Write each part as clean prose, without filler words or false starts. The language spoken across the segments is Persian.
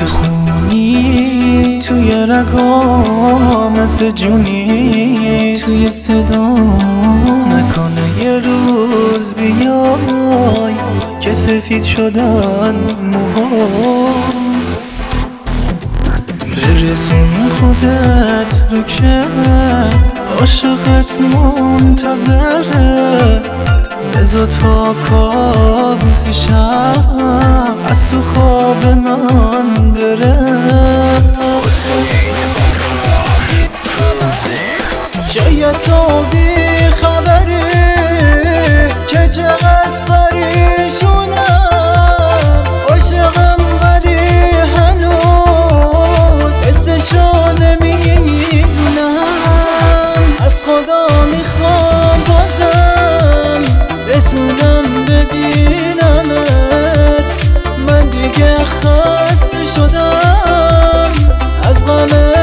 مثل خونی توی رگام، مثل جونی توی صدا. نکنه یه روز بیای که سفید شدن موها. برسون خودت رو که عاشقت منتظره. بذار تا کابوس شب از تو خواب من بره. شاید تو بی خبری که چقدر پریشونم. عاشقم ولی هنوز حسشو نمیدونم. از خدا میخوام بازم رسونم ببینمت. من دیگه خسته شدم از غمه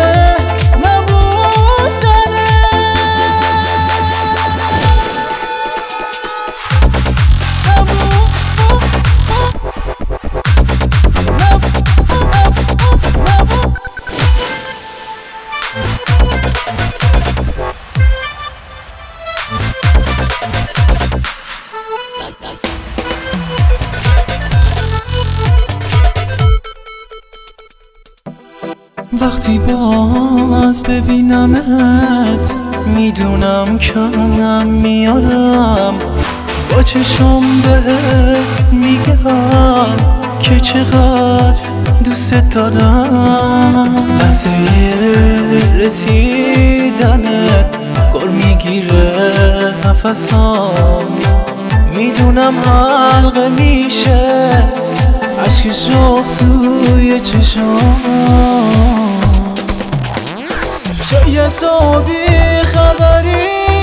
وقتی باز ببینمت میدونم کم میارم. با چشم بهت میگم که چقدر دوست دارم. لحظه رسیدنت گر میگیره نفسام. میدونم حلقه میشه عشق شوق توی چشام. شاید تو بی خبری